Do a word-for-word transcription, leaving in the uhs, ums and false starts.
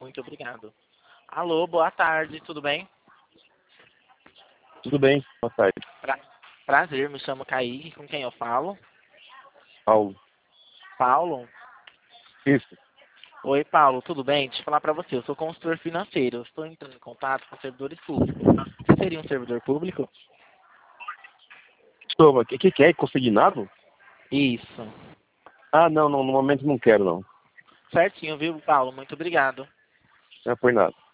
Muito obrigado. Alô, boa tarde, tudo bem? Tudo bem, boa tarde. Pra... Prazer, me chamo Kaique, com quem eu falo? Paulo. Paulo? Isso. Oi, Paulo, tudo bem? Deixa eu falar pra você, eu sou consultor financeiro, eu estou entrando em contato com servidores públicos. Você seria um servidor público? Estou, o que, que que é? Consignado? Isso. Ah, não, não, no momento não quero, não. Certinho, viu, Paulo? Muito obrigado. Não é por nada.